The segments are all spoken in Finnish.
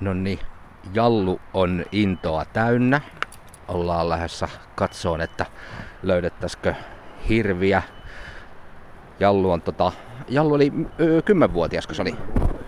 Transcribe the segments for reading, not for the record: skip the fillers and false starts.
No niin, Jallu on intoa täynnä. Ollaan lähdössä katsoon, että löydettäisikö hirviä. Jallu oli 10-vuotias, kun se oli.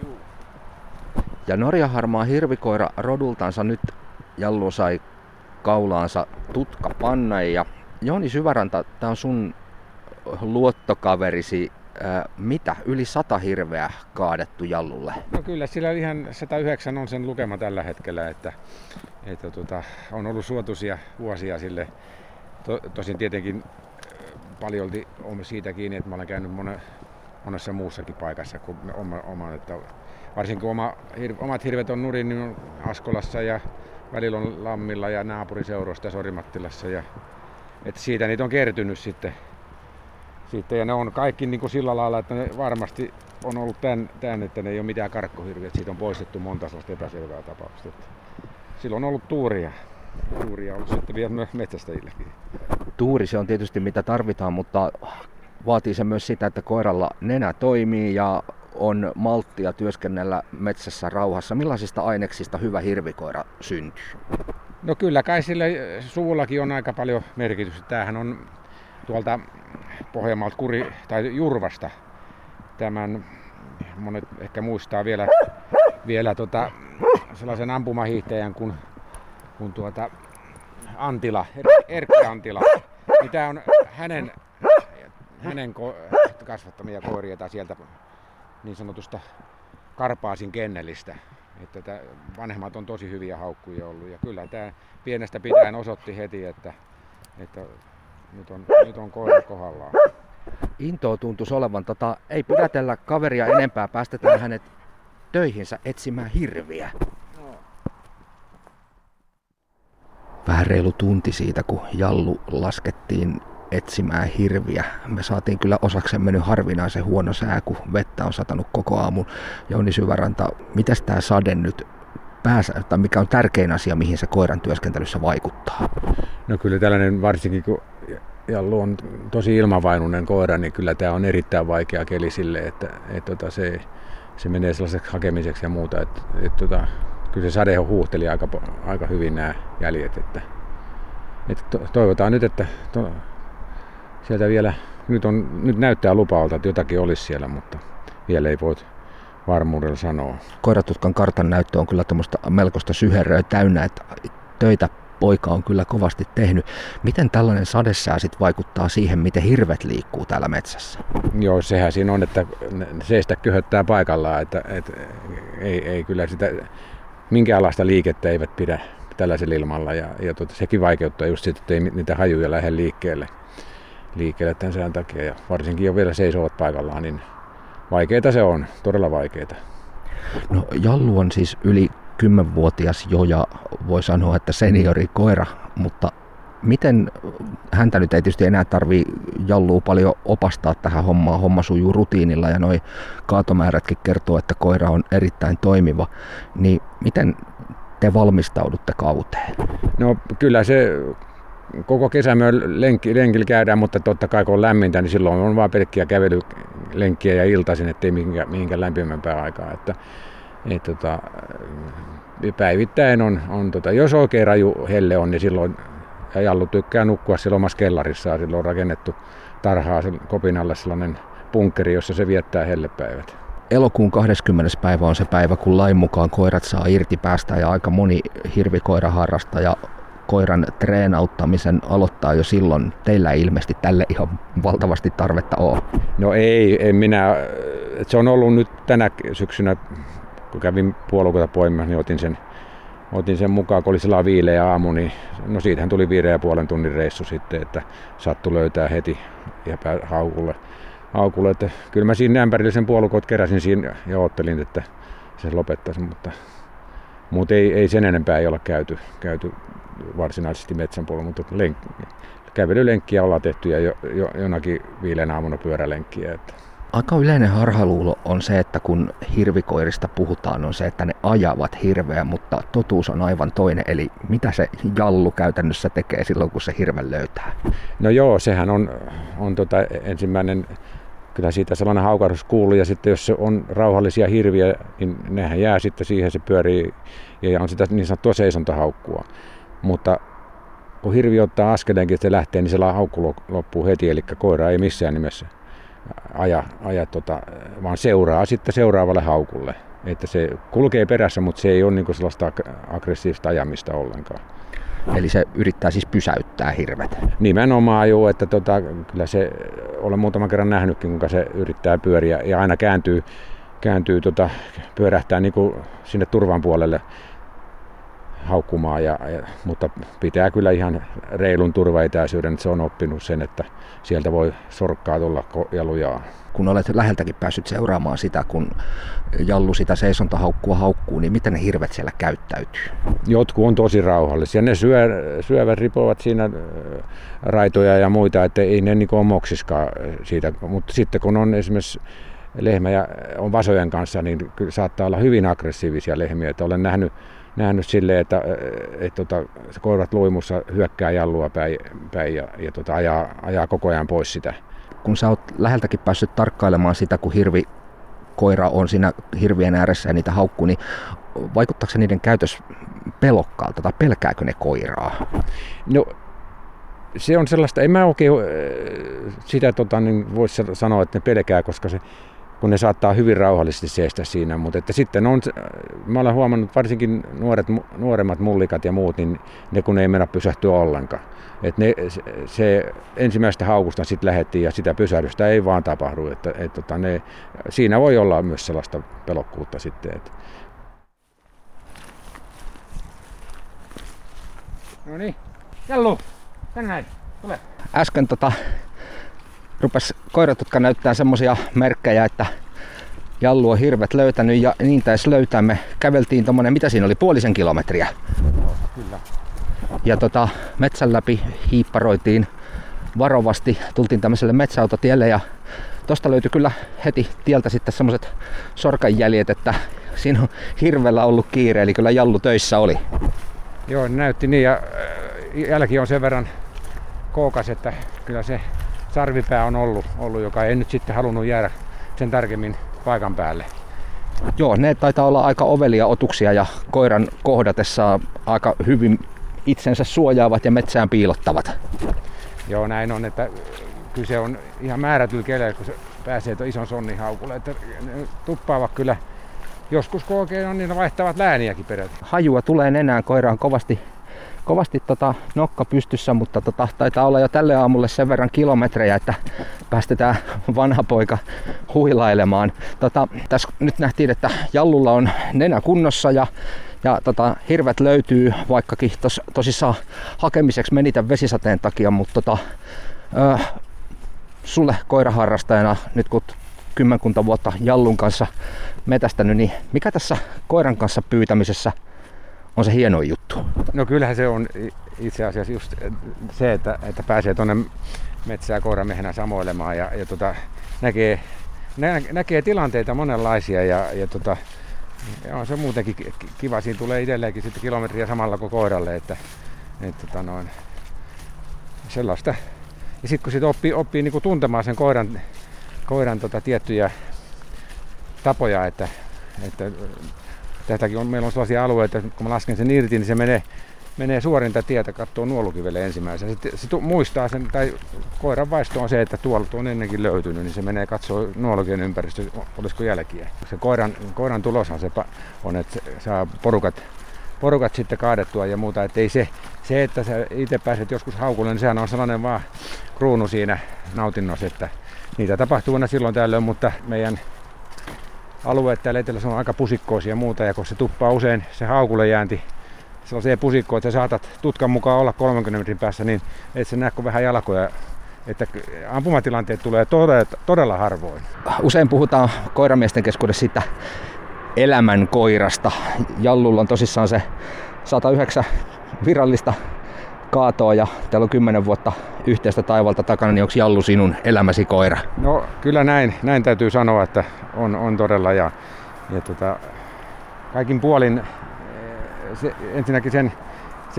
Ja norjaharmaa hirvikoira rodultansa nyt Jallu sai kaulaansa tutkapannan. Ja Jouni Syväranta, tää on sun luottokaverisi. Mitä? Yli 100 hirveä kaadettu Jallulle? No kyllä, sillä ihan 109 on sen lukema tällä hetkellä, että on ollut suotuisia vuosia sille. Tosin tietenkin paljolti on siitä kiinni, että mä olen käynyt monessa muussakin paikassa kuin oma. Että varsinkin kun omat hirvet on nurin, niin on Askolassa ja välillä on Lammilla ja naapuriseuroista Sorimattilassa. Että siitä niitä on kertynyt sitten. Ja ne on kaikki niin kuin sillä lailla, että ne varmasti on ollut tämän, että ne ei ole mitään karkkohirviä. Siitä on poistettu monta sellaista epäselvää tapausta. Silloin on ollut tuuria. Tuuria on ollut sitten vielä metsästäjilläkin. Tuuri se on tietysti mitä tarvitaan, mutta vaatii se myös sitä, että koiralla nenä toimii ja on malttia työskennellä metsässä rauhassa. Millaisista aineksista hyvä hirvikoira syntyy? No kyllä kai sillä suvullakin on aika paljon merkitystä. Tämähän on tuolta Pohjanmaalta Jurvasta. Tämän monet ehkä muistaa vielä sellaisen ampumahiihtäjän kuin Antila, Erkki Antila. Niin tämä on hänen kasvattamia koiria tai sieltä niin sanotusta Karpaasin kennelistä. Että vanhemmat on tosi hyviä haukkuja ollut ja kyllä tämä pienestä pitäen osoitti heti, että nyt on koira kohdallaan. Intoa tuntuisi olevan. Ei pidätellä kaveria enempää, päästetään hänet töihinsä etsimään hirviä. Vähän reilu tunti siitä, kun Jallu laskettiin etsimään hirviä. Me saatiin kyllä osaksemme nyt harvinaisen huono sää, kun vettä on satanut koko aamun. Jouni Syväranta, mitäs tää sade nyt tai mikä on tärkein asia, mihin se koiran työskentelyssä vaikuttaa? No kyllä tällainen, varsinkin kun Jallu on tosi ilmavainuinen koira, niin kyllä tämä on erittäin vaikea keli sille, että se menee sellaiseksi hakemiseksi ja muuta. Kyllä se sade huuhteli aika hyvin nämä jäljet. Että toivotaan nyt, että sieltä vielä, nyt näyttää lupaalta, että jotakin olisi siellä, mutta vielä ei voi varmuudella sanoa. Koiratutkan kartan näyttö on kyllä tuommoista melkoista syheröä täynnä, että töitä poika on kyllä kovasti tehnyt. Miten tällainen sadesää sit vaikuttaa siihen, miten hirvet liikkuu täällä metsässä? Joo, sehän siinä on, että seistä köhöttää paikallaan, että ei kyllä sitä minkäänlaista liikettä eivät pidä tällaisella ilmalla ja sekin vaikeuttaa just sitä, että ei niitä hajuja lähde liikkeelle tämän sään takia ja varsinkin jo vielä seisovat paikallaan, niin vaikeita se on, todella vaikeita. No Jallu on siis yli 10-vuotias jo ja voi sanoa, että seniorikoira, mutta miten häntä nyt ei tietysti enää tarvii Jallua paljon opastaa tähän hommaan, homma sujuu rutiinilla ja noi kaatomäärätkin kertoo, että koira on erittäin toimiva, niin miten te valmistaudutte kauteen? No kyllä se koko kesä me lenkillä käydään, mutta totta kai kun on lämmintä, niin silloin on vaan pelkkiä kävelylenkkiä ja iltaisin, ettei mihinkään lämpimämpää aikaa. Päivittäin on jos oikein raju helle on, niin silloin Jallu tykkää nukkua siellä omassa kellarissaan. Silloin on rakennettu tarhaa kopin alle sellainen bunkkeri, jossa se viettää hellepäivät. Elokuun 20. päivä on se päivä, kun lain mukaan koirat saa irti päästä ja aika moni hirvikoiraharrastaja koiran treenauttamisen aloittaa jo silloin. Teillä ei ilmeisesti tälle ihan valtavasti tarvetta ole. No ei minä. Se on ollut nyt tänä syksynä, kun kävin puolukoita poimia, niin otin sen mukaan, kun oli sellainen viileä aamu, niin no siitähän tuli 5,5 tunnin reissu sitten, että sattui löytää heti ja haukulle. Että kyllä mä siinä ämpärillisen puolukot keräsin siinä ja oottelin, että se lopettaisi, mutta ei sen enempää ei olla käyty varsinaisesti metsän puolella, mutta kävelylenkkiä ollaan tehty ja jonakin viileän aamuna pyörälenkkiä. Aika yleinen harhaluulo on se, että kun hirvikoirista puhutaan, on se, että ne ajavat hirveä, mutta totuus on aivan toinen. Eli mitä se Jallu käytännössä tekee silloin, kun se hirven löytää? No joo, sehän on ensimmäinen kyllä siitä sellainen haukahdus kuuluu, ja sitten jos se on rauhallisia hirviä, niin nehän jää sitten siihen, se pyörii ja on sitä niin sanottua seisontahaukkua. Mutta kun hirvi ottaa askeleenkin, että se lähtee, niin se haukku loppuu heti, eli koira ei missään nimessä aja vaan seuraa sitten seuraavalle haukulle. Että se kulkee perässä, mutta se ei ole niin kuin sellaista aggressiivista ajamista ollenkaan. Eli se yrittää siis pysäyttää hirvet? Nimenomaan joo, että kyllä se, olen muutaman kerran nähnytkin, kuinka se yrittää pyöriä ja aina pyörähtää niin kuin sinne turvan puolelle haukkumaan, mutta pitää kyllä ihan reilun turvaetäisyyden, että se on oppinut sen, että sieltä voi sorkkaa tulla ja lujaa. Kun olet läheltäkin päässyt seuraamaan sitä, kun jallu sitä seisontahaukkua haukkuu, niin miten ne hirvet siellä käyttäytyy? Jotkut on tosi rauhallisia. Ne syövät, ripovat siinä raitoja ja muita, että ei ne niin ole moksiskaan siitä. Mutta sitten kun on esimerkiksi lehmä ja on vasojen kanssa, niin kyllä saattaa olla hyvin aggressiivisia lehmiä. Että olen nähnyt silleen, että koirat luimussa hyökkää jallua päin ja ajaa koko ajan pois sitä. Kun sä oot läheltäkin päässyt tarkkailemaan sitä, kun koira on siinä hirvien ääressä ja niitä haukkuu, niin vaikuttaako se niiden käytös pelokkaalta tai pelkääkö ne koiraa? No se on sellaista, en mä oikein sitä niin voisi sanoa, että ne pelkää, koska kun ne saattaa hyvin rauhallisesti seistä siinä, mutta että sitten mä olen huomannut varsinkin nuoremmat mullikat ja muut, niin ne kun ei mennä pysähtyä ollenkaan. Et se ensimmäistä haukusta sitten lähdettiin ja sitä pysähdystä ei vaan tapahdu. Siinä voi olla myös sellaista pelokkuutta sitten. No niin, Jallu, tänne tule. Äsken rupesi koiratutka näyttää semmosia merkkejä, että Jallu on hirvet löytänyt ja niin taisi löytää. Me käveltiin tommonen, mitä siinä oli, 0,5 kilometriä. Kyllä. Ja metsän läpi hiipparoitiin varovasti, tultiin tämmöiselle metsäautotielle ja tosta löytyi kyllä heti tieltä sitten semmoset sorkanjäljet, että siinä on hirvellä ollut kiire, eli kyllä Jallu töissä oli. Joo, näytti niin ja jälki on sen verran kookas, että kyllä se sarvipää on ollut, joka ei nyt sitten halunnut jäädä sen tarkemmin paikan päälle. Joo, ne taitaa olla aika ovelia otuksia ja koiran kohdatessa aika hyvin itsensä suojaavat ja metsään piilottavat. Joo, näin on, että kyse on ihan määrätyllä keleillä, kun se pääsee ison sonnin haukulle. Että ne tuppaavat kyllä, joskus kun oikein on, niin ne vaihtavat lääniäkin peräti. Hajua tulee nenään, koira on kovasti nokka pystyssä, mutta taitaa olla jo tälle aamulle sen verran kilometrejä, että päästetään vanha poika huilailemaan. Tässä nyt nähtiin, että Jallulla on nenä kunnossa ja hirvet löytyy, vaikkakin tosissaan hakemiseksi meni tämän vesisateen takia, mutta sulle koiraharrastajana, nyt kun kymmenkunta vuotta Jallun kanssa metästänyt, niin mikä tässä koiran kanssa pyytämisessä on se hieno juttu? No kyllähän se on itse asiassa just se, että pääsee tuonne metsään koiramiehenä samoilemaan ja näkee tilanteita monenlaisia ja on se muutenkin kiva. Siinä tulee itselleenkin sitten kilometriä samalla kuin koiralle, että sellaista. Ja sitten kun sit oppii niinku tuntemaan sen koiran tiettyjä tapoja, että tästäkin meillä on sellaisia alueita, että kun mä lasken sen irti, niin se menee suorinta tietä, katsoo nuolukivelle ensimmäisenä. Sitten se muistaa sen, tai koiran vaisto on se, että tuolla on ennenkin löytynyt, niin se menee katsoo nuolukiven ympäristö, olisiko jälkiä. Se koiran tuloshan se on, että saa porukat sitten kaadettua ja muuta. Että ei se, että sä itse pääset joskus haukulle, niin sehän on sellainen vaan kruunu siinä nautinnossa, että niitä tapahtuu aina silloin tällöin, mutta meidän alueet täällä etelässä on aika pusikkoisia ja muuta, ja kun se tuppaa usein se haukulle jäänti sellaiseen pusikkoon, että sä saatat tutkan mukaan olla 30 metrin päässä, niin et sä näe kuin vähän jalkoja, että ampumatilanteet tulee todella harvoin. Usein puhutaan koiramiesten keskuudessa siitä elämän koirasta. Jallulla on tosissaan se 109 virallista kaatoa ja teillä on 10 vuotta yhteistä taivalta takana, niin onko Jallu sinun elämäsi koira? No kyllä näin täytyy sanoa, että on todella ja kaikin puolin ensinnäkin sen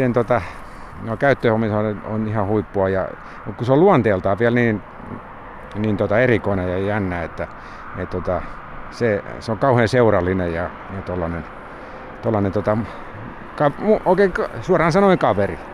käyttöhommissa on ihan huippua ja kun se on luonteeltaan vielä niin niin erikoinen ja jännä, että se on kauhean seurallinen ja tollanen oikein suoraan sanoen kaveri.